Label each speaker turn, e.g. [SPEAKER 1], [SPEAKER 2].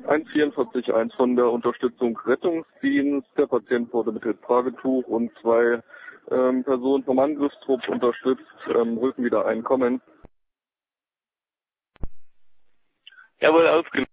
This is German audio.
[SPEAKER 1] 144-1 von der Unterstützung Rettungsdienst. Der Patient wurde mittels Tragetuch und 2 Personen vom Angriffstrupp unterstützt. Rücken wieder ein, kommen.
[SPEAKER 2] Jawohl, ausgenommen.